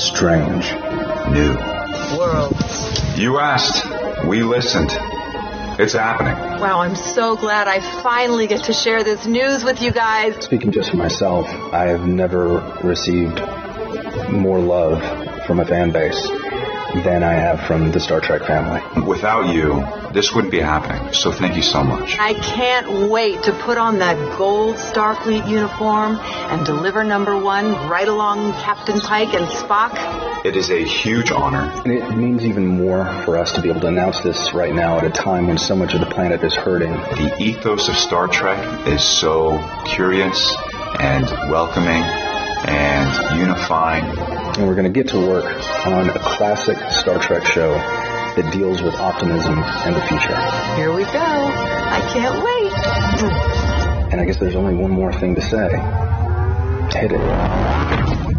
strange new worlds. You asked. We listened. It's happening. Wow, I'm so glad I finally get to share this news with you guys. Speaking just for myself, I have never received more love from a fan base than I have from the Star Trek family. Without you, this wouldn't be happening, so thank you so much. I can't wait to put on that gold Starfleet uniform and deliver number one right along Captain Pike and Spock. It is a huge honor. And it means even more for us to be able to announce this right now at a time when so much of the planet is hurting. The ethos of Star Trek is so curious and welcoming and unifying. And we're going to get to work on a classic Star Trek show that deals with optimism and the future. Here we go. I can't wait. And I guess there's only one more thing to say. Hit it.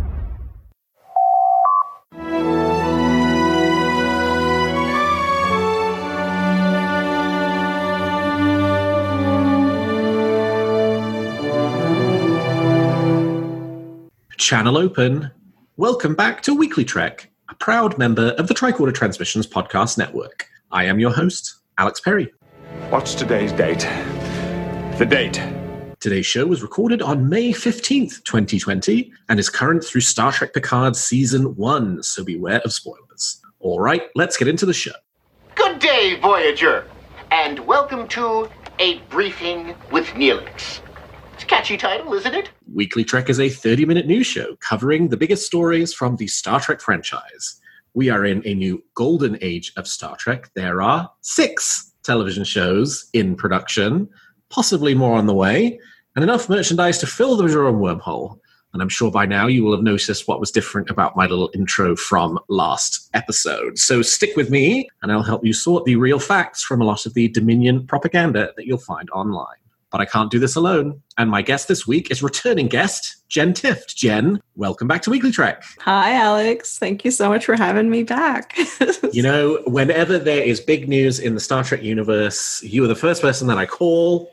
Channel open. Welcome back to Weekly Trek, a proud member of the Tricorder Transmissions Podcast Network. I am your host, Alex Perry. What's today's date? The date. Today's show was recorded on May 15th, 2020, and is current through Star Trek Picard Season 1, so beware of spoilers. All right, let's get into the show. Good day, Voyager, and welcome to A Briefing with Neelix. It's a catchy title, isn't it? Weekly Trek is a 30-minute news show covering the biggest stories from the Star Trek franchise. We are in a new golden age of Star Trek. There are 6 television shows in production, possibly more on the way, and enough merchandise to fill the Jerome wormhole. And I'm sure by now you will have noticed what was different about my little intro from last episode. So stick with me, and I'll help you sort the real facts from a lot of the Dominion propaganda that you'll find online. But I can't do this alone. And my guest this week is returning guest, Jen Tift. Jen, welcome back to Weekly Trek. Hi, Alex. Thank you so much for having me back. You know, whenever there is big news in the Star Trek universe, you are the first person that I call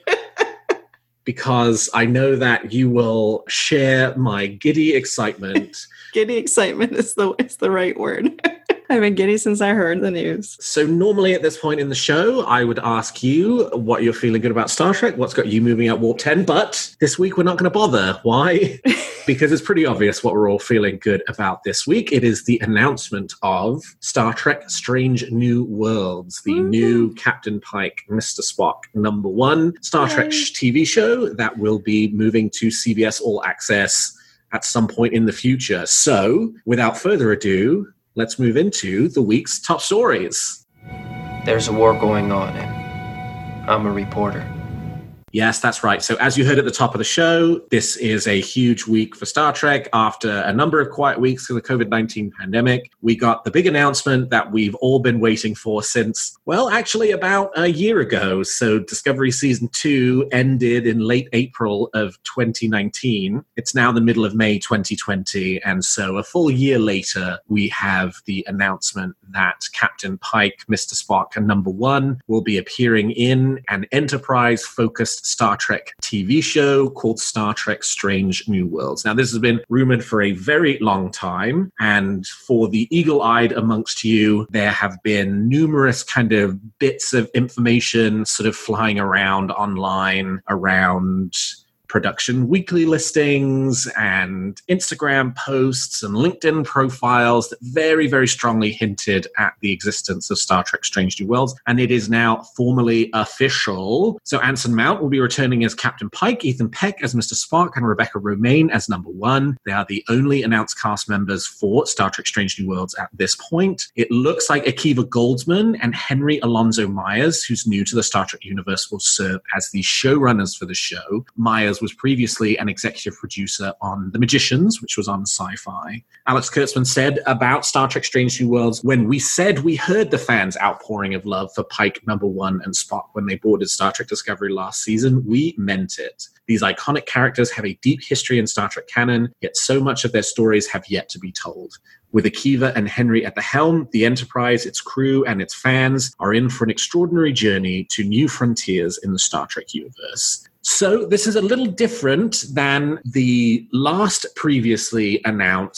because I know that you will share my giddy excitement. Giddy excitement is the right word. I've been giddy since I heard the news. So normally at this point in the show, I would ask you what you're feeling good about Star Trek, what's got you moving at Warp 10, but this week we're not going to bother. Why? Because it's pretty obvious what we're all feeling good about this week. It is the announcement of Star Trek Strange New Worlds, the new Captain Pike, Mr. Spock, number 1 Star Trek TV show that will be moving to CBS All Access at some point in the future. So, without further ado, let's move into the week's top stories. There's a war going on, and I'm a reporter. Yes, that's right. So as you heard at the top of the show, this is a huge week for Star Trek. After a number of quiet weeks of the COVID-19 pandemic, we got the big announcement that we've all been waiting for since, well, actually about a year ago. So Discovery Season 2 ended in late April of 2019. It's now the middle of May 2020. And so a full year later, we have the announcement that Captain Pike, Mr. Spock, and number 1 will be appearing in an Enterprise-focused Star Trek TV show called Star Trek Strange New Worlds. Now, this has been rumored for a very long time, and for the eagle-eyed amongst you, there have been numerous kind of bits of information sort of flying around online around production weekly listings and Instagram posts and LinkedIn profiles that very, very strongly hinted at the existence of Star Trek Strange New Worlds. And it is now formally official. So Anson Mount will be returning as Captain Pike, Ethan Peck as Mr. Spock, and Rebecca Romaine as number 1. They are the only announced cast members for Star Trek Strange New Worlds at this point. It looks like Akiva Goldsman and Henry Alonso Myers, who's new to the Star Trek universe, will serve as the showrunners for the show. Myers was previously an executive producer on The Magicians, which was on Sci-Fi. Alex Kurtzman said about Star Trek Strange New Worlds, when we said we heard the fans' outpouring of love for Pike, number 1, and Spock when they boarded Star Trek Discovery last season, we meant it. These iconic characters have a deep history in Star Trek canon, yet so much of their stories have yet to be told. With Akiva and Henry at the helm, the Enterprise, its crew, and its fans are in for an extraordinary journey to new frontiers in the Star Trek universe. So this is a little different than the last previously announced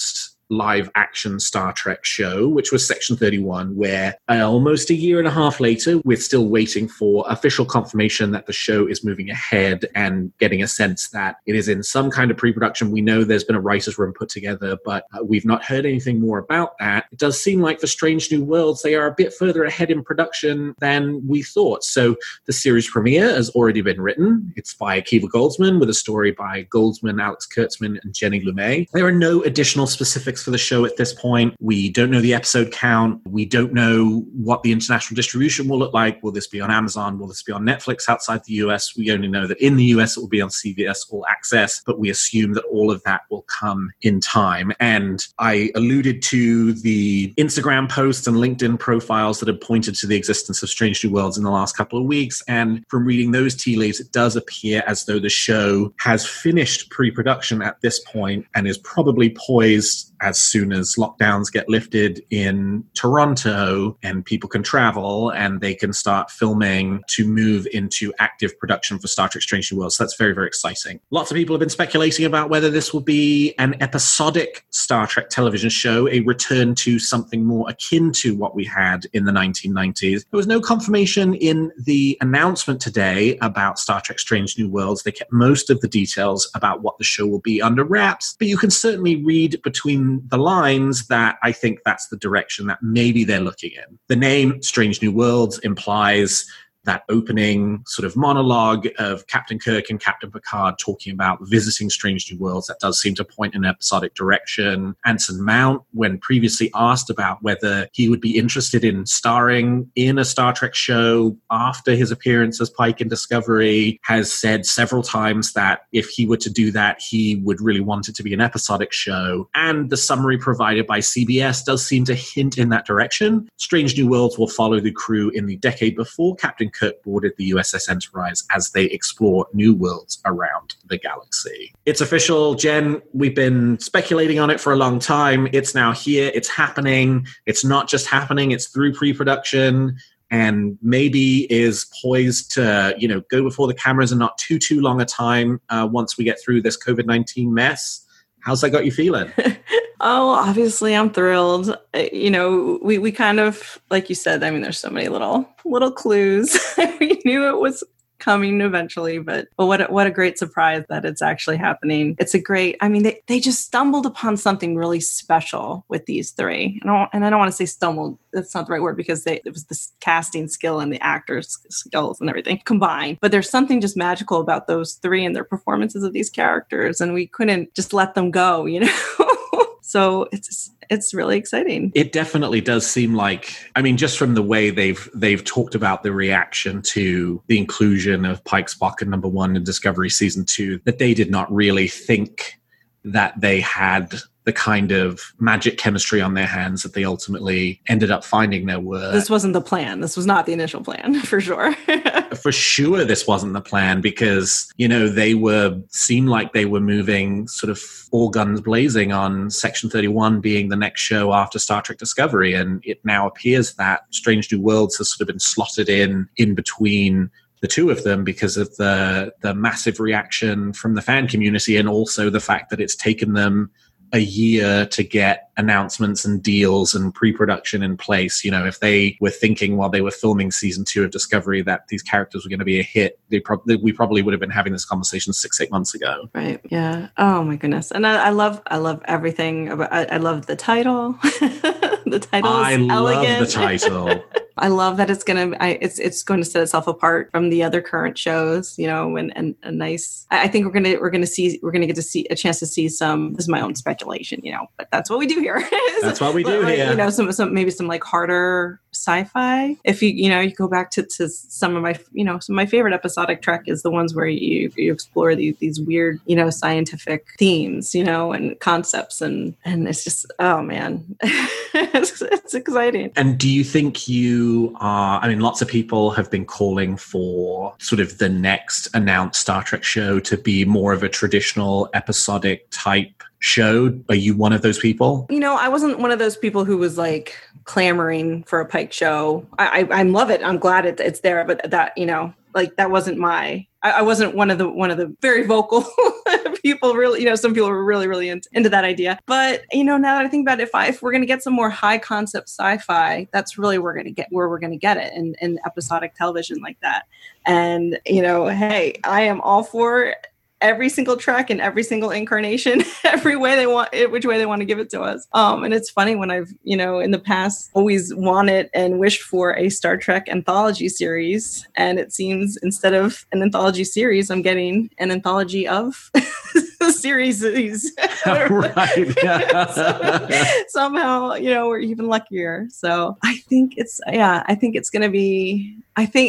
live action Star Trek show, which was Section 31, where almost a year and a half later, we're still waiting for official confirmation that the show is moving ahead and getting a sense that it is in some kind of pre-production. We know there's been a writer's room put together, but we've not heard anything more about that. It does seem like for Strange New Worlds, they are a bit further ahead in production than we thought. So the series premiere has already been written. It's by Akiva Goldsman with a story by Goldsman, Alex Kurtzman, and Jenny Lumet. There are no additional specifics for the show at this point. We don't know the episode count. We don't know what the international distribution will look like. Will this be on Amazon? Will this be on Netflix outside the US? We only know that in the US it will be on CBS All Access, but we assume that all of that will come in time. And I alluded to the Instagram posts and LinkedIn profiles that have pointed to the existence of Strange New Worlds in the last couple of weeks. And from reading those tea leaves, it does appear as though the show has finished pre-production at this point and is probably poised as soon as lockdowns get lifted in Toronto and people can travel and they can start filming to move into active production for Star Trek Strange New Worlds. So that's very, very exciting. Lots of people have been speculating about whether this will be an episodic Star Trek television show, a return to something more akin to what we had in the 1990s. There was no confirmation in the announcement today about Star Trek Strange New Worlds. They kept most of the details about what the show will be under wraps, but you can certainly read between the lines that I think that's the direction that maybe they're looking in. The name Strange New Worlds implies that opening sort of monologue of Captain Kirk and Captain Picard talking about visiting Strange New Worlds. That does seem to point in an episodic direction. Anson Mount, when previously asked about whether he would be interested in starring in a Star Trek show after his appearance as Pike in Discovery, has said several times that if he were to do that, he would really want it to be an episodic show. And the summary provided by CBS does seem to hint in that direction. Strange New Worlds will follow the crew in the decade before Captain Kirk boarded the USS Enterprise as they explore new worlds around the galaxy. It's official, Jen. We've been speculating on it for a long time. It's now here. It's happening. It's not just happening. It's through pre-production and maybe is poised to, go before the cameras in not too long a time once we get through this COVID-19 mess. How's that got you feeling? Oh, obviously I'm thrilled. We kind of, like you said, there's so many little clues. We knew it was coming eventually, but what a great surprise that it's actually happening. It's a great, they just stumbled upon something really special with these three. And I don't want to say stumbled, that's not the right word, because it was the casting skill and the actors' skills and everything combined. But there's something just magical about those three and their performances of these characters. And we couldn't just let them go, So it's really exciting. It definitely does seem like, just from the way they've talked about the reaction to the inclusion of Pike, Spock, and Number One in Discovery Season 2, that they did not really think that they had the kind of magic chemistry on their hands that they ultimately ended up finding there were. This wasn't the plan. This was not the initial plan, for sure. For sure, this wasn't the plan because, they seemed like they were moving sort of all guns blazing on Section 31 being the next show after Star Trek Discovery. And it now appears that Strange New Worlds has sort of been slotted in between the two of them because of the massive reaction from the fan community and also the fact that it's taken them a year to get announcements and deals and pre-production in place. If they were thinking while they were filming Season 2 of Discovery that these characters were going to be a hit, we probably would have been having this conversation 6-8 months ago. Right. Yeah. Oh my goodness. And I love everything about. I love the title. The title is elegant. I love the title. I love that it's going to set itself apart from the other current shows, and a nice. I think we're going to get to see a chance to see some. This is my own speculation, but that's what we do here. That's what we do here. Some maybe some like harder sci-fi. If you go back to some of my favorite episodic Trek is the ones where you explore these weird scientific themes, and concepts, and it's just, oh man, it's exciting. And do you think you are, lots of people have been calling for sort of the next announced Star Trek show to be more of a traditional episodic type show. Are you one of those people? I wasn't one of those people who was like clamoring for a Pike show. I love it. I'm glad it's there, but that, that wasn't I wasn't one of the very vocal people. Really, some people were really into that idea. But now that I think about it, if we're going to get some more high concept sci-fi, that's really where we're going to get it in episodic television like that. And hey, I am all for every single Trek and every single incarnation, every way they want it, which way they want to give it to us. And it's funny when I've, in the past always wanted and wished for a Star Trek anthology series. And it seems instead of an anthology series, I'm getting an anthology of series. Right. Somehow, we're even luckier. So I think it's going to be,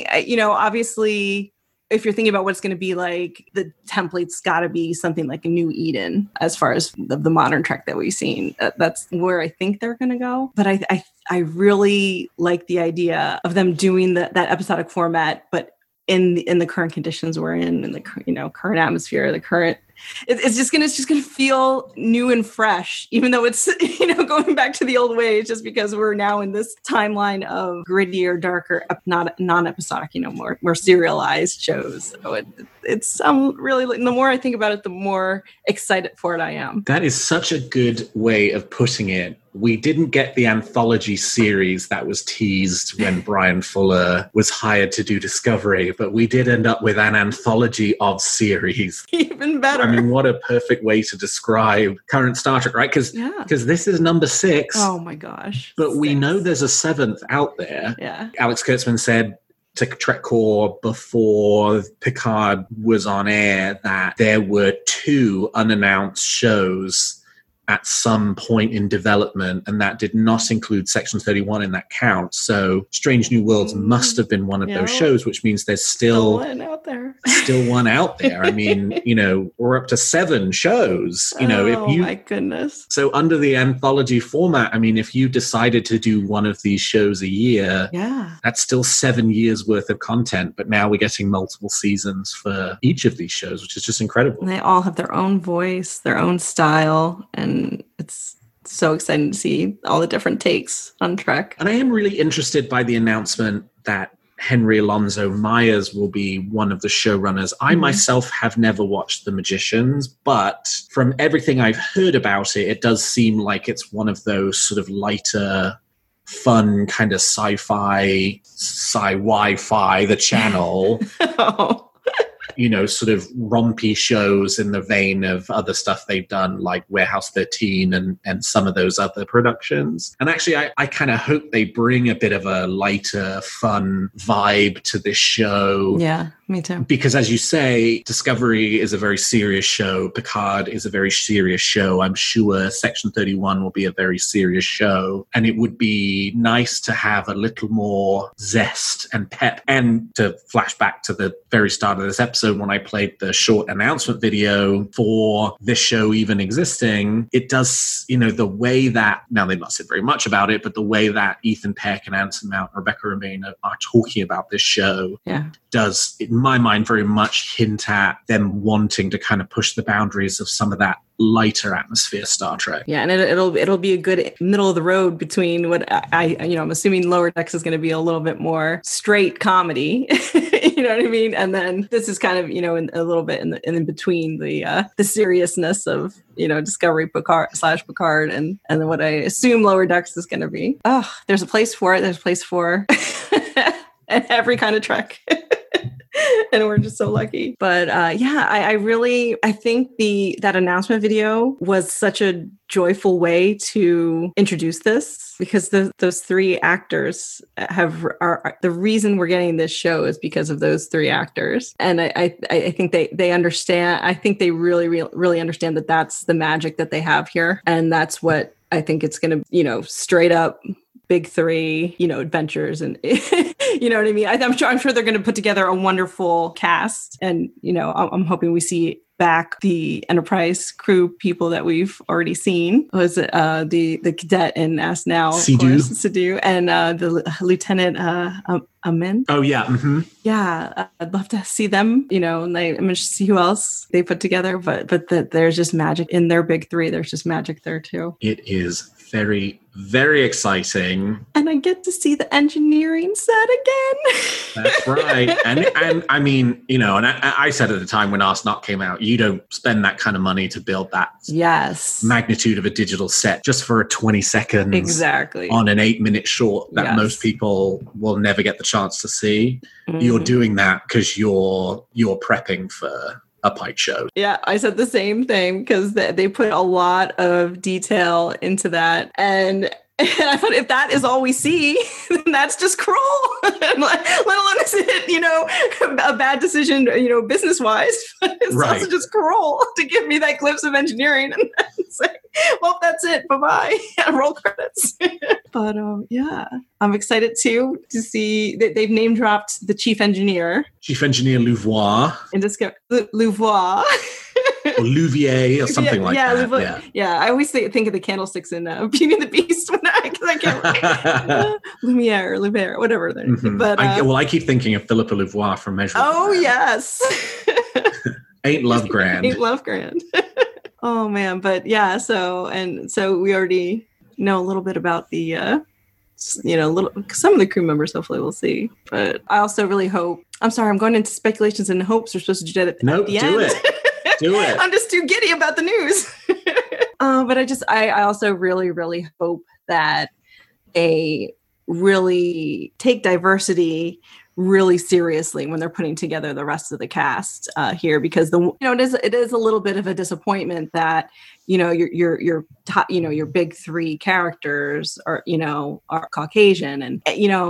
obviously, if you're thinking about what it's going to be like, the template's got to be something like a New Eden as far as the modern Trek that we've seen. That's where I think they're going to go. But I really like the idea of them doing that episodic format, but in the current conditions we're in the current atmosphere, the current. It's just gonna feel new and fresh, even though it's going back to the old ways, just because we're now in this timeline of grittier, darker, not non-episodic, more serialized shows. So it's really, the more I think about it, the more excited for it I am. That is such a good way of putting it. We didn't get the anthology series that was teased when Brian Fuller was hired to do Discovery, but we did end up with an anthology of series. Even better. I mean, what a perfect way to describe current Star Trek, right? Because this is number 6. Oh my gosh. But we know there's a 7th out there. Yeah. Alex Kurtzman said to Trek Core before Picard was on air that there were 2 unannounced shows at some point in development, and that did not include Section 31 in that count. So Strange New Worlds must have been one of those shows, which means there's still one out there. Still one out there. I mean, we're up to 7 shows. My goodness. So under the anthology format, I mean, if you decided to do one of these shows a year, that's still 7 years worth of content. But now we're getting multiple seasons for each of these shows, which is just incredible. And they all have their own voice, their own style, and it's so exciting to see all the different takes on Trek. And I am really interested by the announcement that Henry Alonso Myers will be one of the showrunners. I myself have never watched The Magicians, but from everything I've heard about it, it does seem like it's one of those sort of lighter, fun kind of sci-fi, Wi-Fi, the channel. Sort of rompy shows in the vein of other stuff they've done, like Warehouse 13 and some of those other productions. And actually, I kind of hope they bring a bit of a lighter, fun vibe to this show. Yeah, me too. Because as you say, Discovery is a very serious show. Picard is a very serious show. I'm sure Section 31 will be a very serious show. And it would be nice to have a little more zest and pep. And to flash back to the very start of this episode, when I played the short announcement video for this show even existing, it does, the way that, now they've not said very much about it, but the way that Ethan Peck and Anson Mount and Rebecca Romijn are talking about this show does, in my mind, very much hint at them wanting to kind of push the boundaries of some of that lighter atmosphere Star Trek. Yeah, and it'll be a good middle of the road between what I'm assuming Lower Decks is going to be a little bit more straight comedy. You know what I mean? And then this is kind of, in a little bit in between the seriousness of, Discovery Picard and then what I assume Lower Decks is going to be. Oh, there's a place for it. There's a place for every kind of Trek. And we're just so lucky. But I think that announcement video was such a joyful way to introduce this, because those 3 actors are the reason we're getting this show is because of those 3 actors. And I think they understand. I think they really, really, really understand that that's the magic that they have here. And that's what I think it's going to, straight up big 3, adventures, and you know what I mean? I'm sure they're going to put together a wonderful cast, and I'm hoping we see back the Enterprise crew people that we've already seen. Was it the cadet in Ask Now, Sidhu, and the lieutenant Amin. Oh, yeah. Mm-hmm. Yeah, I'd love to see them, and I'm interested to see who else they put together, but that there's just magic in their big three. There's just magic there too. It is very, very exciting. And I get to see the engineering set again. That's right. And I mean, and I said at the time when Ask Not came out, you don't spend that kind of money to build that magnitude of a digital set just for 20 seconds. Exactly. On an 8-minute short that most people will never get the chance to see. Mm-hmm. You're doing that because you're prepping for a Pike show. Yeah, I said the same thing because they put a lot of detail into that. And I thought if that is all we see, then that's just cruel. Let alone is it, a bad decision, business-wise. It's also just cruel to give me that glimpse of engineering and then say, well, that's it. Bye-bye. Roll credits. But yeah, I'm excited too to see that they've name dropped the chief engineer. Chief Engineer Louvois. Louvois. Or Louvier or something like that. Yeah, I always think of the candlesticks in Beauty and the Beast because I can't Lumiere, whatever. Mm-hmm. But I keep thinking of Philippa Louvois from Measure. Oh, yes. Ain't Love Grand. Ain't Love Grand. Oh, man. But yeah, so we already know a little bit about the some of the crew members. Hopefully we'll see. But I also really hope, I'm sorry, I'm going into speculations and hopes we're supposed to do that at the end. Do it. I'm just too giddy about the news. But I also really, really hope that they really take diversity really seriously when they're putting together the rest of the cast here, because it is a little bit of a disappointment that your top, your big three characters are Caucasian, and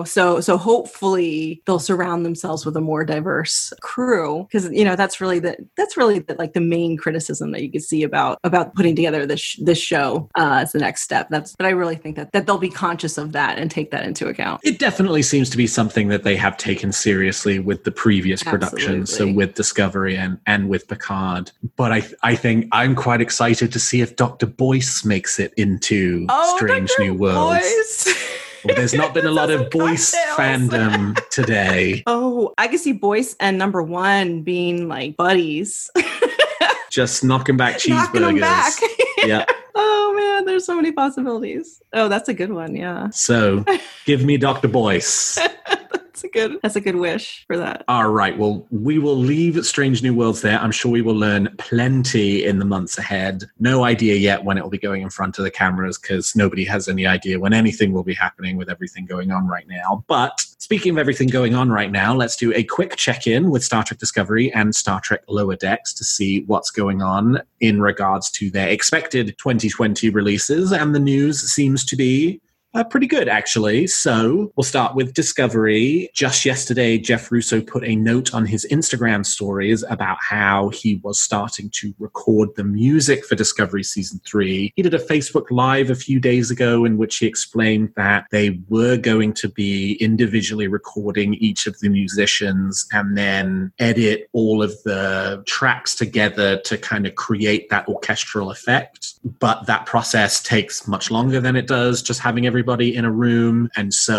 so hopefully they'll surround themselves with a more diverse crew, because that's really the main criticism that you could see about putting together this show as the next step. But I really think that they'll be conscious of that and take that into account. It definitely seems to be something that they have taken seriously with the previous productions, so with Discovery and with Picard. But I think I'm quite excited to see if Dr. Boyce makes it into Strange New Worlds. Well, there's not been a lot of Boyce fandom today. Oh, I can see Boyce and Number One being like buddies. Just knocking back cheeseburgers. Knocking them back. Yeah. Oh man, there's so many possibilities. Oh, that's a good one. Yeah. So give me Dr. Boyce. That's a good wish for that. All right. Well, we will leave Strange New Worlds there. I'm sure we will learn plenty in the months ahead. No idea yet when it will be going in front of the cameras, because nobody has any idea when anything will be happening with everything going on right now. But speaking of everything going on right now, let's do a quick check-in with Star Trek Discovery and Star Trek Lower Decks to see what's going on in regards to their expected 2020 releases. And the news seems to be pretty good, actually. So we'll start with Discovery. Just yesterday, Jeff Russo put a note on his Instagram stories about how he was starting to record the music for Discovery Season 3. He did a Facebook Live a few days ago in which he explained that they were going to be individually recording each of the musicians and then edit all of the tracks together to kind of create that orchestral effect. But that process takes much longer than it does just having everybody in a room.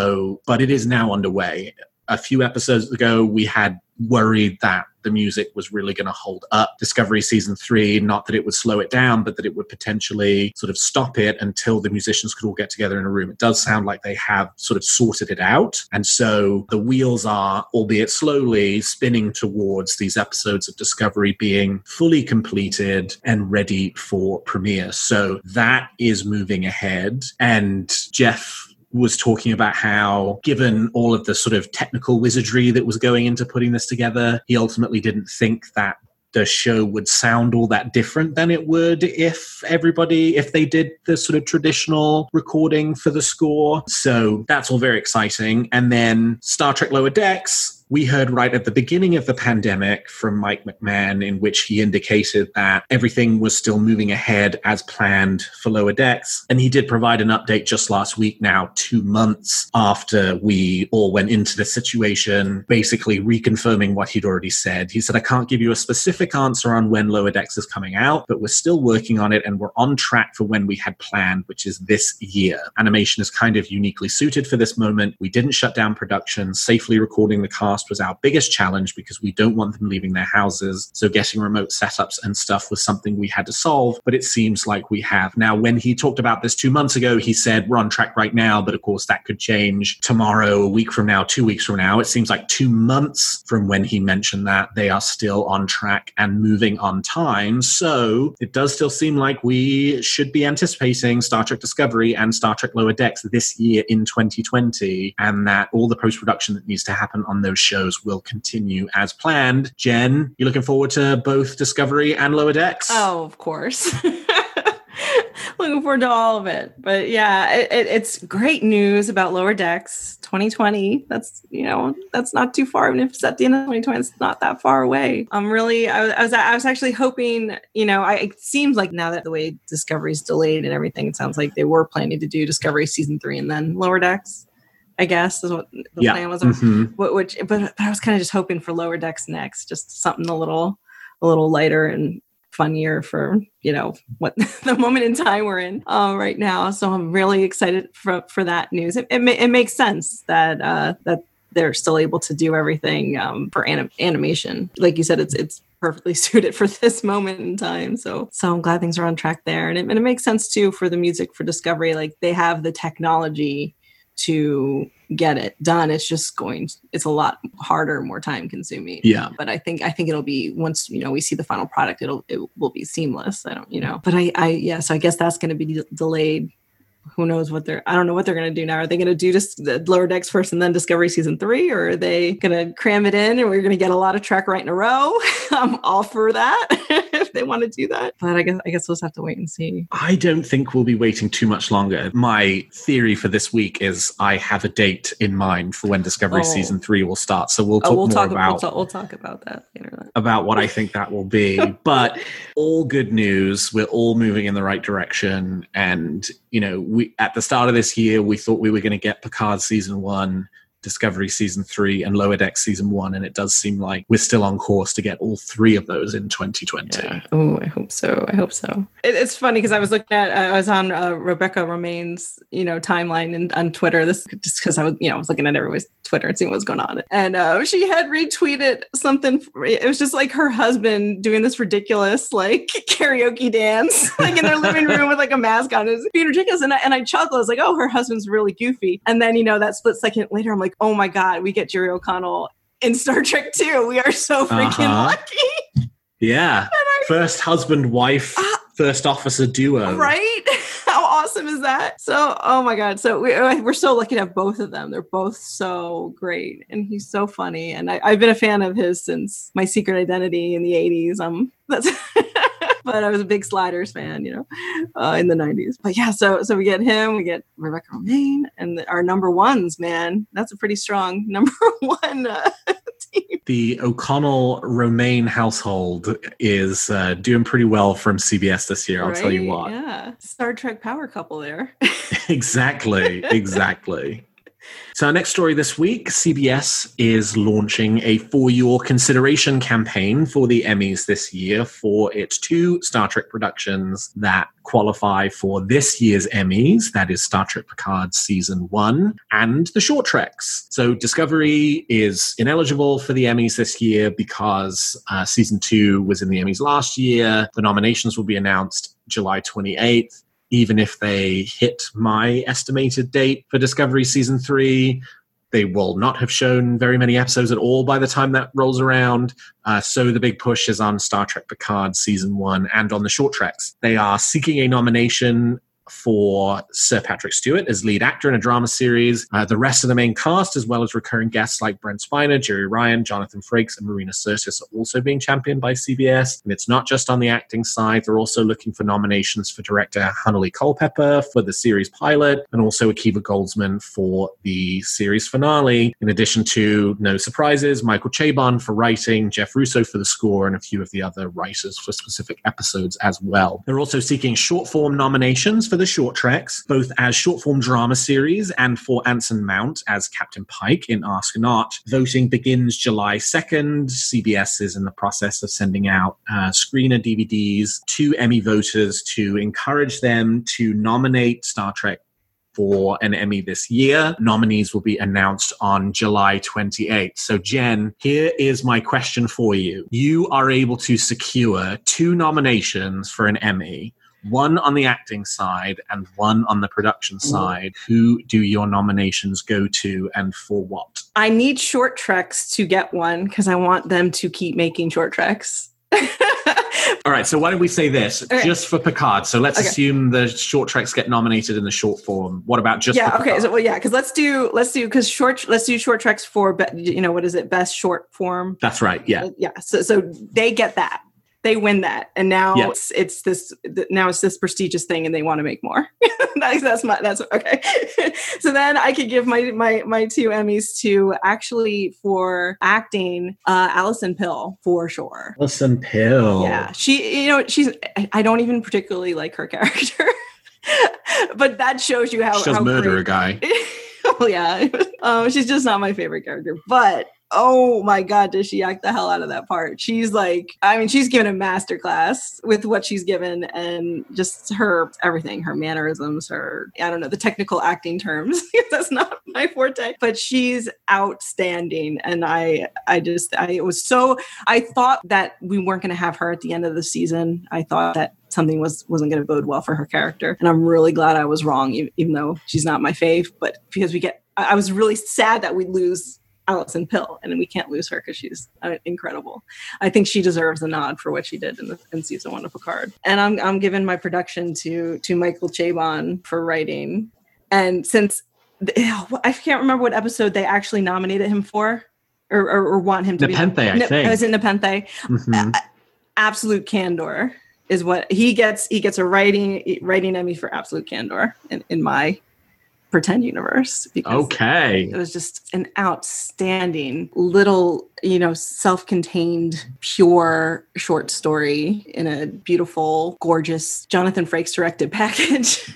But it is now underway. A few episodes ago, we had worried that the music was really going to hold up Discovery Season 3, not that it would slow it down, but that it would potentially sort of stop it until the musicians could all get together in a room. It does sound like they have sort of sorted it out. And so the wheels are, albeit slowly, spinning towards these episodes of Discovery being fully completed and ready for premiere. So that is moving ahead. And Jeff was talking about how, given all of the sort of technical wizardry that was going into putting this together, he ultimately didn't think that the show would sound all that different than it would if they did the sort of traditional recording for the score. So that's all very exciting. And then Star Trek Lower Decks, we heard right at the beginning of the pandemic from Mike McMahon, in which he indicated that everything was still moving ahead as planned for Lower Decks. And he did provide an update just last week now, 2 months after we all went into the situation, basically reconfirming what he'd already said. He said, I can't give you a specific answer on when Lower Decks is coming out, but we're still working on it and we're on track for when we had planned, which is this year. Animation is kind of uniquely suited for this moment. We didn't shut down production. Safely recording the cast was our biggest challenge because we don't want them leaving their houses. So getting remote setups and stuff was something we had to solve, but it seems like we have. Now, when he talked about this 2 months ago, he said we're on track right now, but of course that could change tomorrow, a week from now, 2 weeks from now. It seems like 2 months from when he mentioned that they are still on track and moving on time. So it does still seem like we should be anticipating Star Trek Discovery and Star Trek Lower Decks this year in 2020, and that all the post-production that needs to happen on those shows will continue as planned. Jen, you looking forward to both Discovery and Lower Decks? Oh, of course. Looking forward to all of it. But yeah, it's great news about Lower Decks 2020. That's not too far. Even if it's at the end of 2020, it's not that far away. I was actually hoping, it seems like now that the way Discovery's delayed and everything, it sounds like they were planning to do Discovery season 3 and then Lower Decks, I guess is what the plan was. Mm-hmm. But I was kind of just hoping for Lower Decks next, just something a little lighter and funnier for what the moment in time we're in right now. So I'm really excited for that news. It makes sense that they're still able to do everything for animation. Like you said, it's perfectly suited for this moment in time. So I'm glad things are on track there, and it makes sense too for the music for Discovery. Like they have the technology to get it done. It's a lot harder, more time consuming. Yeah. But I think it'll be, once, we see the final product, it will be seamless. So I guess that's going to be delayed. Who knows I don't know what they're going to do now. Are they going to do just the Lower Decks first and then Discovery season 3? Or are they going to cram it in and we're going to get a lot of Trek right in a row? I'm all for that if they want to do that. But I guess we'll just have to wait and see. I don't think we'll be waiting too much longer. My theory for this week is I have a date in mind for when Discovery season 3 will start. So we'll talk about that later. About what I think that will be. But all good news. We're all moving in the right direction. And, we at the start of this year, we thought we were going to get Picard season 1, Discovery season 3, and Lower Decks season 1, and it does seem like we're still on course to get all 3 of those in 2020. Yeah. Oh, I hope so. It's funny because I was on Rebecca Romaine's timeline on Twitter. This just because I was looking at everybody's Twitter and seeing what was going on, and she had retweeted something. It was just like her husband doing this ridiculous karaoke dance in their living room with a mask on. It was being ridiculous, and I chuckled. I was like, oh, her husband's really goofy. And then that split second later, I'm like, oh my God, we get Jerry O'Connell in Star Trek 2. We are so freaking lucky. Yeah. First husband-wife, first officer duo. Right? How awesome is that? So, oh my God. So we're so lucky to have both of them. They're both so great. And he's so funny. And I've been a fan of his since My Secret Identity in the 80s. But I was a big Sliders fan, in the 90s. But yeah, so we get him, we get Rebecca Romaine, and our number ones, man. That's a pretty strong number one team. The O'Connell-Romaine household is doing pretty well from CBS this year, I'll tell you what. Yeah, Star Trek power couple there. Exactly. So our next story this week, CBS is launching a For Your Consideration campaign for the Emmys this year for its 2 Star Trek productions that qualify for this year's Emmys. That is Star Trek Picard Season 1 and the short treks. So Discovery is ineligible for the Emmys this year because Season 2 was in the Emmys last year. The nominations will be announced July 28th. Even if they hit my estimated date for Discovery Season 3, they will not have shown very many episodes at all by the time that rolls around. So the big push is on Star Trek Picard Season 1 and on the short treks. They are seeking a nomination for Sir Patrick Stewart as lead actor in a drama series. The rest of the main cast, as well as recurring guests like Brent Spiner, Jerry Ryan, Jonathan Frakes, and Marina Sirtis, are also being championed by CBS. And it's not just on the acting side. They're also looking for nominations for director Hanuli Culpepper for the series pilot, and also Akiva Goldsman for the series finale, in addition to, no surprises, Michael Chabon for writing, Jeff Russo for the score, and a few of the other writers for specific episodes as well. They're also seeking short-form nominations for the short treks, both as short-form drama series and for Anson Mount as Captain Pike in Ask Not. Voting begins July 2nd. CBS is in the process of sending out screener DVDs to Emmy voters to encourage them to nominate Star Trek for an Emmy this year. Nominees will be announced on July 28th. So Jen, here is my question for you. You are able to secure 2 nominations for an Emmy, one on the acting side and one on the production side. Who do your nominations go to and for what? I need Short Treks to get one because I want them to keep making Short Treks. All right, so why don't we say this, right, just for Picard. So let's assume the short treks get nominated in the short form. What about just for Picard? Okay, so because let's do short treks for what is it, best short form? That's right. Yeah. So they get that. They win that, and now it's this prestigious thing, and they want to make more. that's okay. So then I could give my 2 Emmys to, actually, for acting, Alison Pill, for sure. Alison Pill. Yeah, she's. I don't even particularly like her character, but that shows you how she does murder a guy. Oh yeah, she's just not my favorite character, but. Oh my God, does she act the hell out of that part? She's she's given a masterclass with what she's given, and just her everything, her mannerisms, the technical acting terms. That's not my forte, but she's outstanding. And I thought that we weren't going to have her at the end of the season. I thought that something wasn't going to bode well for her character. And I'm really glad I was wrong, even though she's not my fave, but because I was really sad that we'd lose Alison Pill, and we can't lose her because she's incredible. I think she deserves a nod for what she did in season 1 of Picard. And I'm giving my production to Michael Chabon for writing. And since I can't remember what episode they actually nominated him for, or want him to Nepenthe, be. I think. Was it Nepenthe? Mm-hmm. Absolute candor is what he gets. He gets a writing Emmy for absolute candor in my pretend universe, because it was just an outstanding little, self-contained, pure short story in a beautiful, gorgeous Jonathan Frakes directed package.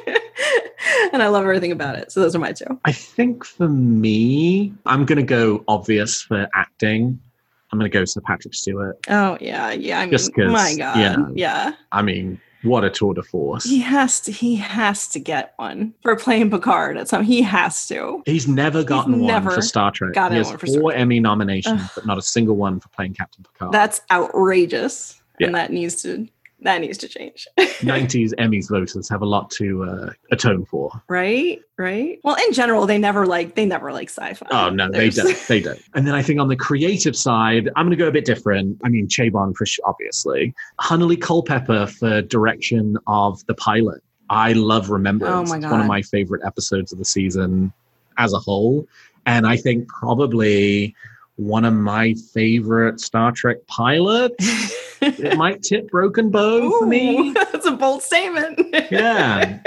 And I love everything about it. So those are my 2. I think for me, I'm going to go obvious for acting. I'm going to go Sir Patrick Stewart. Oh yeah. I mean, my God. Yeah. I mean, what a tour de force. He has to get one for playing Picard at some. He has to. He's never gotten one for Star Trek. He has 4 Emmy nominations, but not a single one for playing Captain Picard. That's outrageous. Yeah. And that needs to change. 90s Emmys voters have a lot to atone for. Right. Well, in general, they never like sci-fi. Oh no, they don't. And then I think on the creative side, I'm going to go a bit different. I mean, Chabon for obviously. Hanuli Culpepper for direction of the pilot. I love Remembrance. Oh my God. It's one of my favorite episodes of the season as a whole. And I think probably one of my favorite Star Trek pilots. It might tip Broken Bow for me. That's a bold statement. Yeah.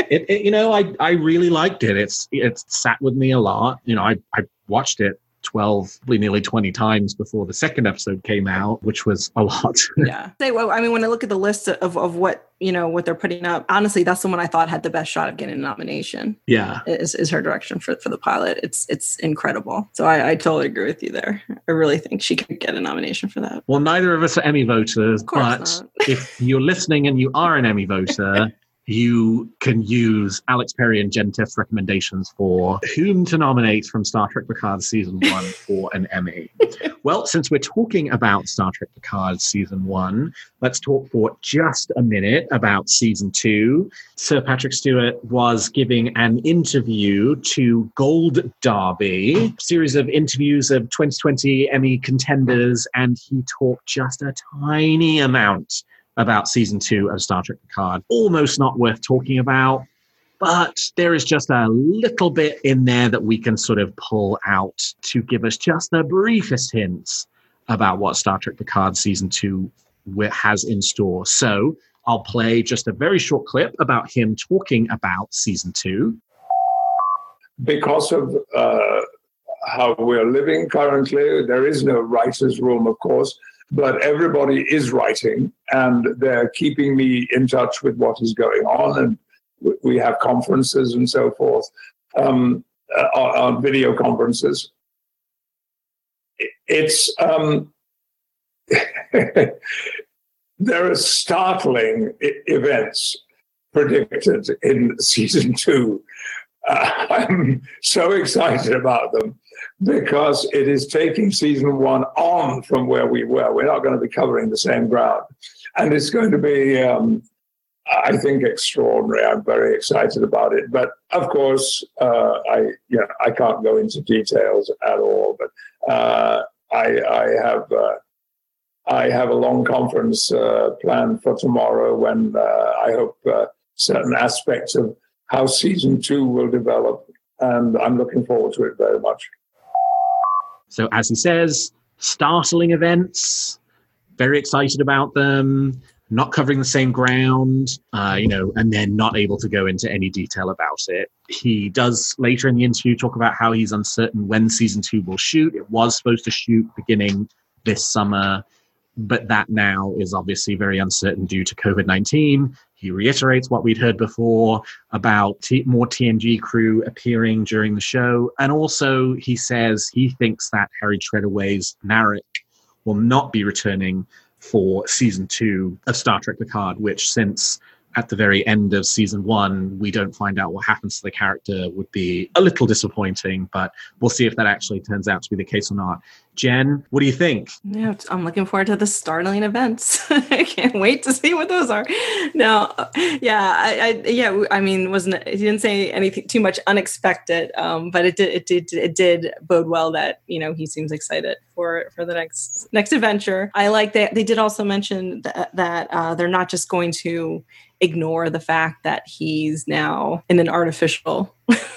I really liked it. It's sat with me a lot. I watched it 12, nearly 20 times before the second episode came out, which was a lot. Yeah. When I look at the list of what, what they're putting up, honestly, that's the one I thought had the best shot of getting a nomination. Yeah. Is her direction for the pilot. It's incredible. So I totally agree with you there. I really think she could get a nomination for that. Well, neither of us are Emmy voters, but not. If you're listening and you are an Emmy voter, you can use Alex Perry and Jen Tiff's recommendations for whom to nominate from Star Trek Picard Season 1 for an Emmy. Well, since we're talking about Star Trek Picard Season 1, let's talk for just a minute about Season 2. Sir Patrick Stewart was giving an interview to Gold Derby, a series of interviews of 2020 Emmy contenders, and he talked just a tiny amount about Season 2 of Star Trek Picard. Almost not worth talking about. but there is just a little bit in there that we can sort of pull out to give us just the briefest hints about what Star Trek Picard Season 2 has in store. So I'll play just a very short clip about him talking about Season 2. Because of how we're living currently, there is no writer's room, of course, but everybody is writing, and they're keeping me in touch with what is going on, and we have conferences and so forth, on video conferences. It's there are startling events predicted in Season 2. I'm so excited about them because it is taking Season 1 on from where we were. We're not going to be covering the same ground. And it's going to be, I think, extraordinary. I'm very excited about it. But of course, I can't go into details at all. But I have a long conference planned for tomorrow when I hope certain aspects of how Season 2 will develop, and I'm looking forward to it very much. So as he says, startling events, very excited about them, not covering the same ground, and then not able to go into any detail about it. He does later in the interview talk about how he's uncertain when Season 2 will shoot. It was supposed to shoot beginning this summer, but that now is obviously very uncertain due to COVID-19. He reiterates what we'd heard before about more TNG crew appearing during the show. And also he says he thinks that Harry Treadaway's Narek will not be returning for Season 2 of Star Trek Picard, which, since at the very end of Season 1, we don't find out what happens to the character, would be a little disappointing, but we'll see if that actually turns out to be the case or not. Jen, what do you think? Yeah, I'm looking forward to the startling events. I can't wait to see what those are. No, I mean, he didn't say anything too much unexpected, but it did bode well that, he seems excited for the next adventure. I like that they did also mention that they're not just going to ignore the fact that he's now in an artificial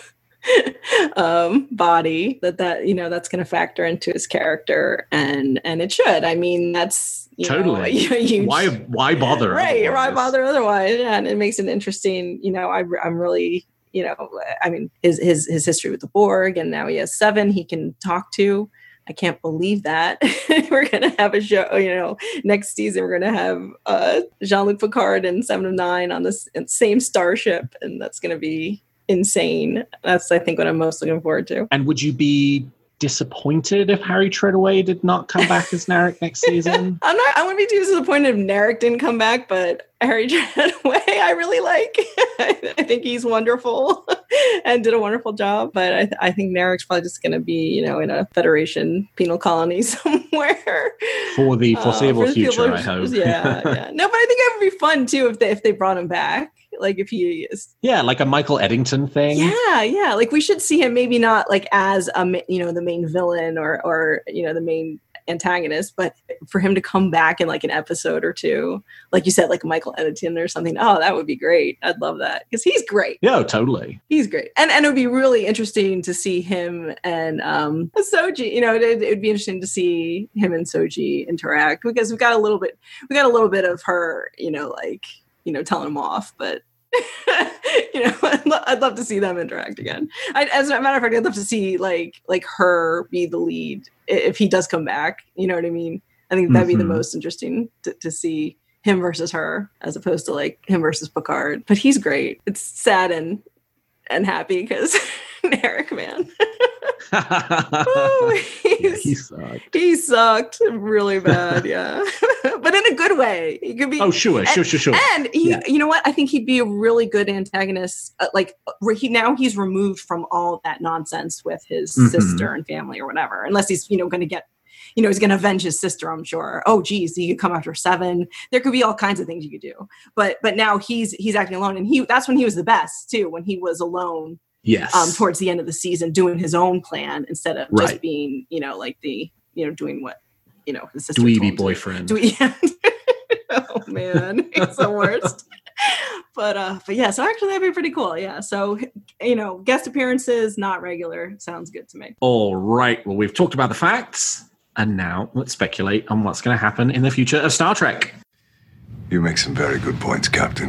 body, that's going to factor into his character, and it should. I mean, that's totally huge. Why bother? Right? Otherwise? Why bother otherwise? Yeah, and it makes it interesting. I'm really, I mean, his history with the Borg, and now he has 7 he can talk to. I can't believe that we're going to have a show, next season we're going to have Jean-Luc Picard and 7 of 9 on this same starship. And that's going to be insane. That's, I think, what I'm most looking forward to. And would you be disappointed if Harry Treadaway did not come back as Narek next season? I wouldn't be too disappointed if Narek didn't come back, but Harry Treadaway, I really like. I think he's wonderful and did a wonderful job. But I think Narek's probably just going to be, in a Federation penal colony somewhere for the foreseeable future. I hope. Yeah. No, but I think it would be fun too if they brought him back. Like if he is, like a Michael Eddington thing. Yeah. Like we should see him maybe not like as the main villain or the main antagonist, but for him to come back in like an episode or 2, like you said, like Michael Eddington or something. Oh, that would be great. I'd love that because he's great. Yeah, totally. He's great, and it would be really interesting to see him and Soji. It would be interesting to see him and Soji interact because we got a little bit of her, telling him off, but. I'd love to see them interact again. As a matter of fact, I'd love to see like her be the lead if he does come back. You know what I mean? I think that'd be the most interesting to see him versus her, as opposed to like him versus Picard. But he's great. It's sad and happy because Narek, man. He sucked really bad, yeah. But in a good way. He could be. Oh, sure. And he, you know what? I think he'd be a really good antagonist. He's removed from all that nonsense with his sister and family or whatever. Unless he's, going to get, he's going to avenge his sister, I'm sure. Oh, geez, he could come after 7. There could be all kinds of things you could do. But now he's acting alone, and that's when he was the best too. When he was alone. Yes. Towards the end of the season, doing his own plan instead of just being, doing what, his sister dweeby boyfriend. Oh man, it's the worst. But yeah, so actually that'd be pretty cool. Yeah. So, guest appearances, not regular. Sounds good to me. All right. Well, we've talked about the facts, and now let's speculate on what's going to happen in the future of Star Trek. You make some very good points, Captain.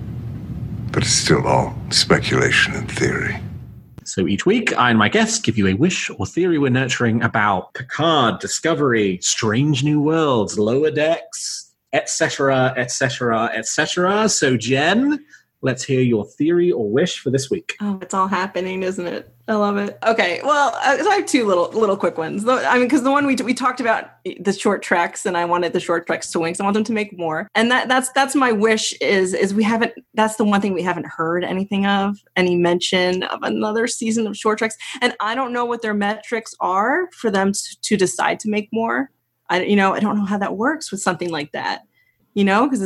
But it's still all speculation and theory. So each week, I and my guests give you a wish or theory we're nurturing about Picard, Discovery, Strange New Worlds, Lower Decks, etc., etc., etc. So Jen, let's hear your theory or wish for this week. Oh, it's all happening, isn't it? I love it. Okay, well, I have two little quick ones. I mean, because the one we talked about the short treks, and I wanted the short treks to win because I want them to make more. And that's my wish is we haven't. That's the one thing we haven't heard anything of, any mention of another season of short treks. And I don't know what their metrics are for them to decide to make more. I don't know how that works with something like that. Because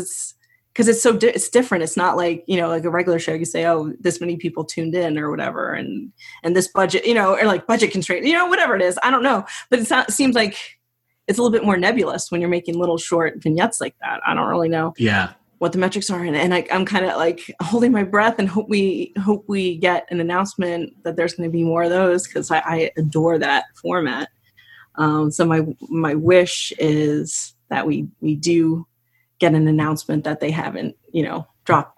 it's different. It's not like, like a regular show. You say, oh, this many people tuned in or whatever. And this budget, or like budget constraint, whatever it is. I don't know. But it seems like it's a little bit more nebulous when you're making little short vignettes like that. I don't really know what the metrics are. And I'm kind of like holding my breath and hope we get an announcement that there's going to be more of those because I adore that format. So my wish is that we do get an announcement that they haven't, dropped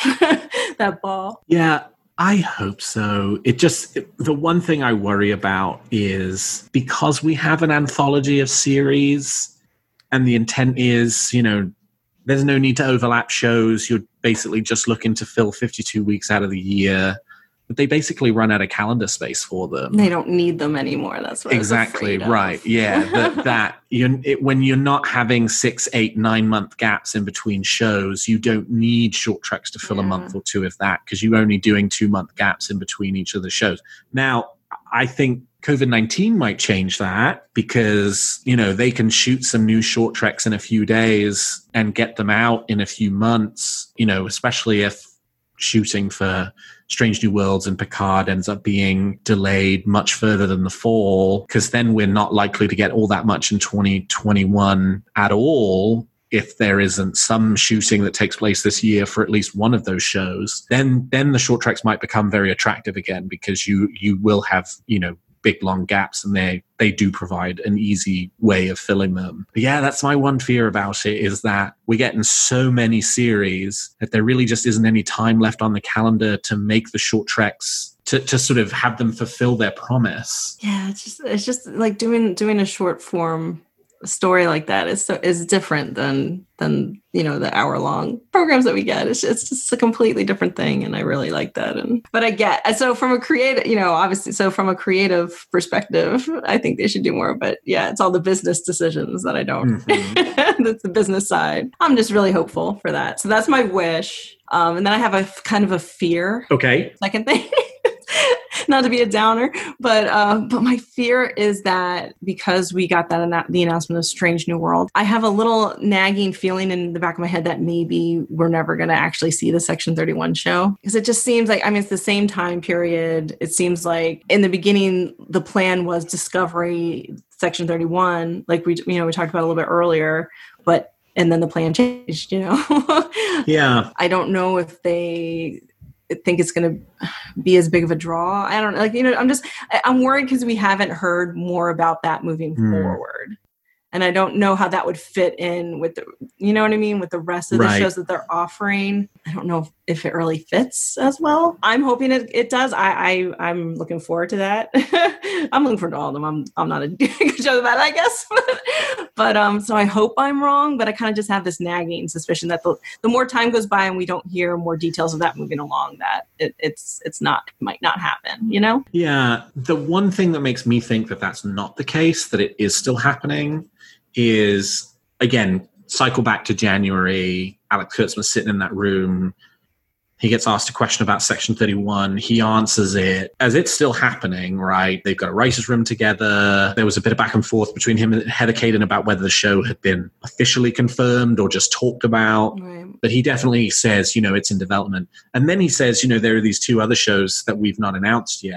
that ball. Yeah, I hope so. The one thing I worry about is because we have an anthology of series and the intent is, there's no need to overlap shows. You're basically just looking to fill 52 weeks out of the year. But they basically run out of calendar space for them. They don't need them anymore. That's what exactly I was right. Yeah, when you're not having 6, 8, 9 month gaps in between shows, you don't need short treks to fill a month or two of that because you're only doing 2 month gaps in between each of the shows. Now, I think COVID-19 might change that because they can shoot some new short treks in a few days and get them out in a few months. Especially if shooting for Strange New Worlds and Picard ends up being delayed much further than the fall, because then we're not likely to get all that much in 2021 at all. If there isn't some shooting that takes place this year for at least one of those shows, then the short treks might become very attractive again because you will have, big long gaps and they do provide an easy way of filling them. But yeah, that's my one fear about it is that we're getting so many series that there really just isn't any time left on the calendar to make the short treks to sort of have them fulfill their promise. Yeah, it's just like doing a short form story like that is different than the hour-long programs that we get. It's just a completely different thing, and I really like that. But I get so from a creative, obviously, so from a creative perspective, I think they should do more. But yeah, it's all the business decisions that I don't. Mm-hmm. That's the business side. I'm just really hopeful for that. So that's my wish. And then I have a kind of a fear. Okay. Second thing. Not to be a downer, but my fear is that because we got the announcement of Strange New World, I have a little nagging feeling in the back of my head that maybe we're never going to actually see the Section 31 show, because it just seems like, it's the same time period. It seems like in the beginning the plan was Discovery, Section 31, like we talked about a little bit earlier, and then the plan changed. Yeah, I don't know if they think it's going to be as big of a draw. I don't know. I'm worried because we haven't heard more about that moving forward. And I don't know how that would fit in with with the rest of the shows that they're offering. I don't know if it really fits as well. I'm hoping it does. I'm looking forward to that. I'm looking forward to all of them. I'm not a good judge of that, I guess. But so I hope I'm wrong, but I kind of just have this nagging suspicion that the more time goes by and we don't hear more details of that moving along, that it might not happen, Yeah. The one thing that makes me think that that's not the case, that it is still happening, is, again, cycle back to January. Alex Kurtzman sitting in that room. He gets asked a question about Section 31. He answers it as it's still happening, right? They've got a writer's room together. There was a bit of back and forth between him and Heather Caden about whether the show had been officially confirmed or just talked about. Right. But he definitely says, it's in development. And then he says, there are these 2 other shows that we've not announced yet.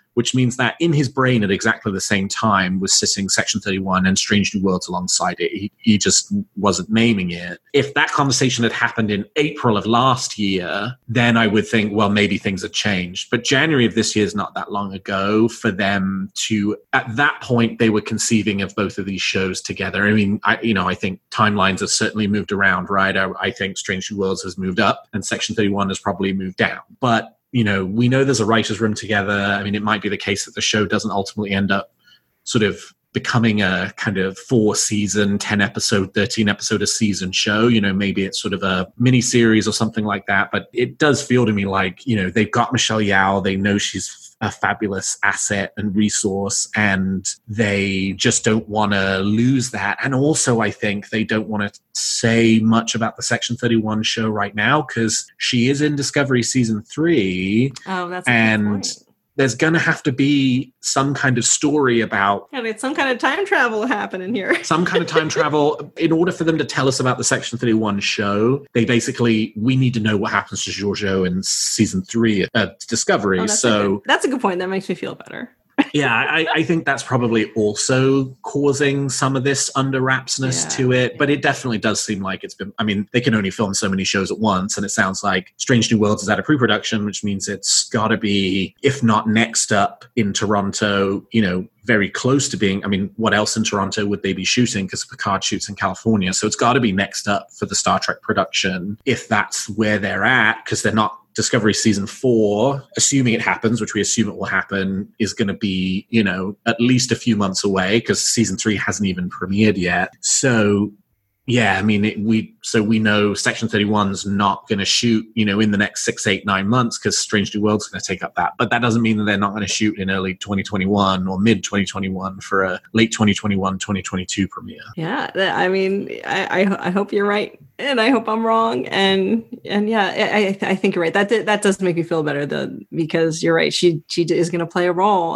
which means that in his brain at exactly the same time was sitting Section 31 and Strange New Worlds alongside it. He just wasn't naming it. If that conversation had happened in April of last year, then I would think, well, maybe things had changed. But January of this year is not that long ago for them to, at that point, they were conceiving of both of these shows together. I mean, I think timelines have certainly moved around, right? I think Strange New Worlds has moved up and Section 31 has probably moved down. But we know there's a writer's room together. I mean, it might be the case that the show doesn't ultimately end up sort of becoming a kind of 4-season, 10-episode, 13-episode a season show. Maybe it's sort of a mini series or something like that. But it does feel to me like, they've got Michelle Yeoh. They know she's a fabulous asset and resource, and they just don't want to lose that. And also, I think they don't want to say much about the Section 31 show right now because she is in Discovery Season 3. Oh, that's a good point. There's going to have to be some kind of story about... Yeah, some kind of time travel happening here. Some kind of time travel. In order for them to tell us about the Section 31 show, we need to know what happens to Georgiou in Season 3 of Discovery. That's a good point. That makes me feel better. Yeah, I think that's probably also causing some of this under-wrapsness to it, but it definitely does seem like it's been... I mean, they can only film so many shows at once, and it sounds like Strange New Worlds is at a pre-production, which means it's got to be, if not next up in Toronto, very close to being... I mean, what else in Toronto would they be shooting? Because Picard shoots in California, so it's got to be next up for the Star Trek production, if that's where they're at, because they're not... Discovery Season 4, assuming it happens, which we assume it will happen, is going to be, at least a few months away because Season 3 hasn't even premiered yet. So, yeah, I mean, we know Section 31's not going to shoot, in the next 6, 8, 9 months because Strange New World's going to take up that. But that doesn't mean that they're not going to shoot in early 2021 or mid 2021 for a late 2021, 2022 premiere. Yeah, I mean, I hope you're right. And I hope I'm wrong. And yeah, I think you're right. That does make me feel better though, because you're right. She is going to play a role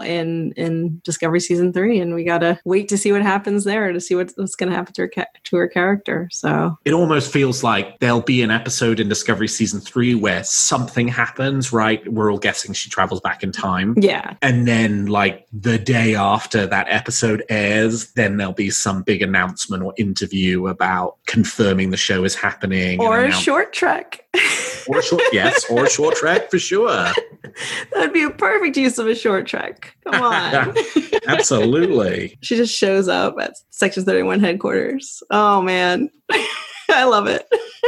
in Discovery Season 3, and we got to wait to see what happens there, to see what's going to happen to her character. So it almost feels like there'll be an episode in Discovery Season 3 where something happens, right? We're all guessing she travels back in time. Yeah. And then like the day after that episode airs, then there'll be some big announcement or interview about confirming the show is happening. Or a short trek. Or a short trek for sure. That'd be a perfect use of a short trek. Come on. Absolutely. She just shows up at Section 31 headquarters. Oh man. I love it.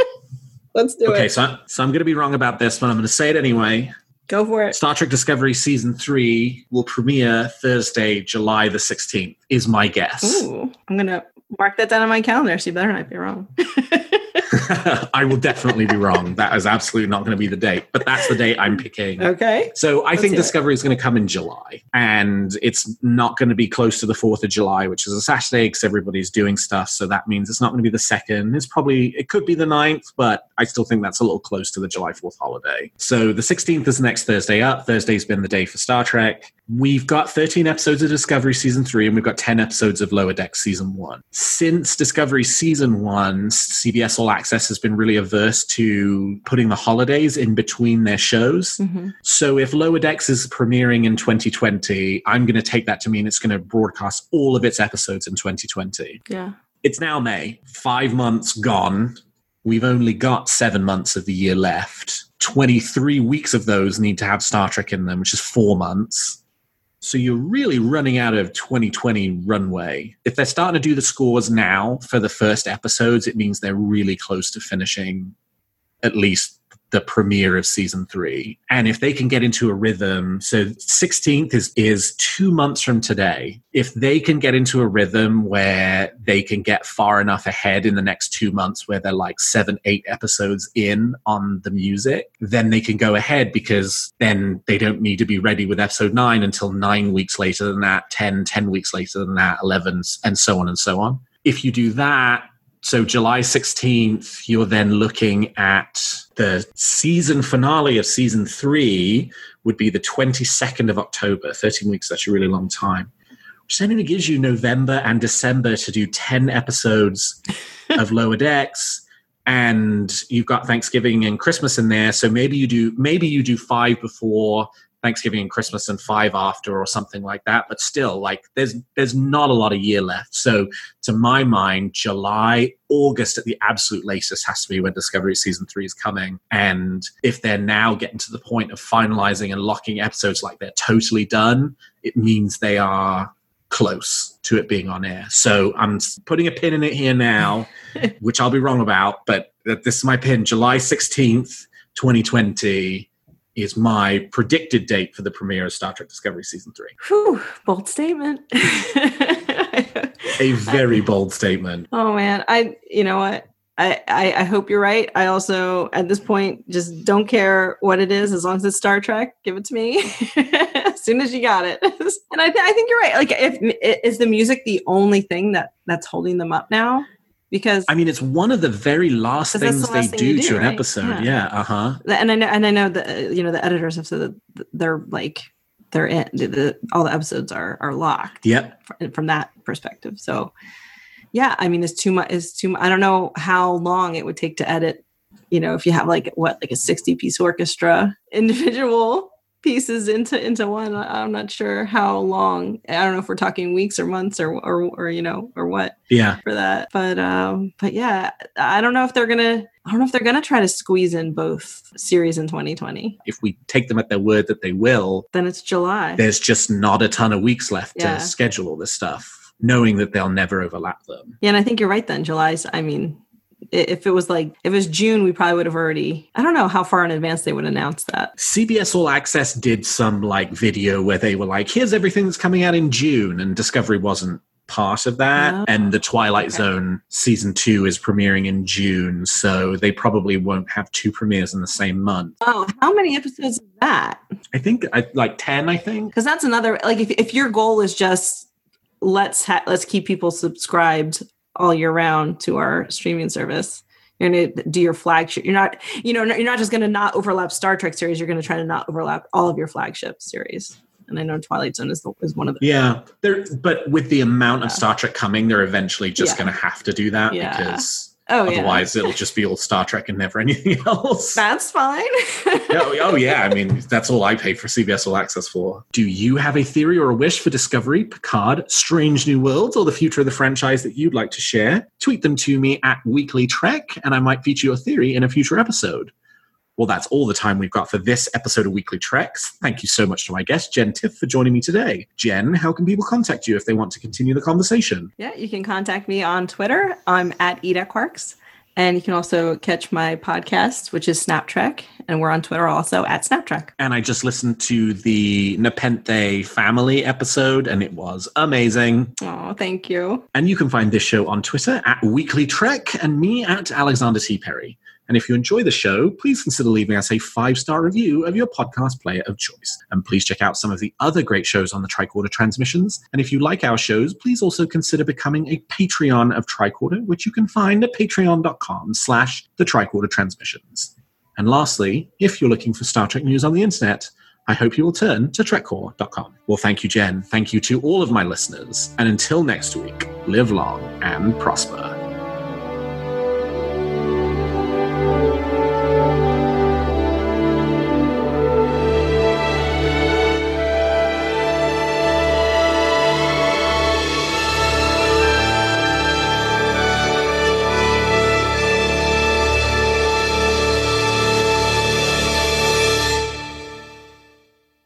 Let's do it. Okay, so I'm going to be wrong about this, but I'm going to say it anyway. Go for it. Star Trek Discovery Season 3 will premiere Thursday, July the 16th, is my guess. Ooh, I'm going to mark that down on my calendar, so you better not be wrong. I will definitely be wrong. That is absolutely not going to be the date, but that's the date I'm picking. Okay. So I think Discovery is going to come in July, and it's not going to be close to the 4th of July, which is a Saturday because everybody's doing stuff. So that means it's not going to be the 2nd. It could be the 9th, but I still think that's a little close to the July 4th holiday. So the 16th is the next Thursday up. Thursday's been the day for Star Trek. We've got 13 episodes of Discovery Season 3, and we've got 10 episodes of Lower Decks Season 1. Since Discovery Season 1, CBS All Access has been really averse to putting the holidays in between their shows. Mm-hmm. So if Lower Decks is premiering in 2020, I'm going to take that to mean it's going to broadcast all of its episodes in 2020. Yeah. It's now May. 5 months gone. We've only got 7 months of the year left. 23 weeks of those need to have Star Trek in them, which is 4 months. So you're really running out of 2020 runway. If they're starting to do the scores now for the first episodes, it means they're really close to finishing at least the premiere of Season 3. And if they can get into a rhythm, so 16th is 2 months from today. If they can get into a rhythm where they can get far enough ahead in the next 2 months where they're like 7, 8 episodes in on the music, then they can go ahead because then they don't need to be ready with episode 9 until 9 weeks later than that, 10 weeks later than that, 11, and so on and so on. If you do that, so July 16th, you're then looking at the season finale of Season 3 would be the 22nd of October, 13 weeks, that's a really long time. Which then only gives you November and December to do 10 episodes of Lower Decks. And you've got Thanksgiving and Christmas in there. So maybe you do 5 before Thanksgiving and Christmas and 5 after or something like that. But still, like there's not a lot of year left. So to my mind, July, August at the absolute latest has to be when Discovery Season 3 is coming. And if they're now getting to the point of finalizing and locking episodes like they're totally done, it means they are close to it being on air. So I'm putting a pin in it here now, which I'll be wrong about, but this is my pin. July 16th, 2020 is my predicted date for the premiere of Star Trek Discovery Season 3. Whew, bold statement. A very bold statement. Oh man, you know what? I hope you're right. I also, at this point, just don't care what it is as long as it's Star Trek. Give it to me as soon as you got it. And I think you're right. Like, is the music the only thing that's holding them up now? Because I mean, it's one of the very last things they do to an right? episode. Yeah. And I know that the editors have said that they're in all the episodes are locked. Yep. From that perspective. So. Yeah, I mean, it's too much. I don't know how long it would take to edit. You know, if you have like a 60-piece orchestra, individual pieces into one. I'm not sure how long. I don't know if we're talking weeks or months or what. Yeah. For that, but yeah, I don't know if they're gonna try to squeeze in both series in 2020. If we take them at their word that they will, then it's July. There's just not a ton of weeks left to schedule all this stuff, knowing that they'll never overlap them. Yeah, and I think you're right then. July's, I mean, if it was June, we probably would have already, I don't know how far in advance they would announce that. CBS All Access did some video where they were like, here's everything that's coming out in June, and Discovery wasn't part of that. Oh, and the Twilight Zone Season 2 is premiering in June, so they probably won't have 2 premieres in the same month. Oh, how many episodes is that? I think 10, I think. Because that's another, if your goal is just let's keep people subscribed all year round to our streaming service. You're going to do your flagship. You're not just going to not overlap Star Trek series. You're going to try to not overlap all of your flagship series. And I know Twilight Zone is one of them. Yeah, but with the amount of Star Trek coming, they're eventually just going to have to do that because otherwise it'll just be all Star Trek and never anything else. That's fine. Oh yeah, I mean, that's all I pay for CBS All Access for. Do you have a theory or a wish for Discovery, Picard, Strange New Worlds, or the future of the franchise that you'd like to share? Tweet them to me at Weekly Trek, and I might feature your theory in a future episode. Well, that's all the time we've got for this episode of Weekly Treks. Thank you so much to my guest, Jen Tiff, for joining me today. Jen, how can people contact you if they want to continue the conversation? Yeah, you can contact me on Twitter. I'm at Eda Quarks. And you can also catch my podcast, which is Snap Trek. And we're on Twitter also at Snap Trek. And I just listened to the Nepenthe family episode, and it was amazing. Oh, thank you. And you can find this show on Twitter at Weekly Trek and me at Alexander T. Perry. And if you enjoy the show, please consider leaving us a 5-star review of your podcast player of choice. And please check out some of the other great shows on the Tricorder Transmissions. And if you like our shows, please also consider becoming a Patreon of Tricorder, which you can find at patreon.com/the Tricorder Transmissions. And lastly, if you're looking for Star Trek news on the internet, I hope you will turn to trekcore.com. Well, thank you, Jen. Thank you to all of my listeners. And until next week, live long and prosper.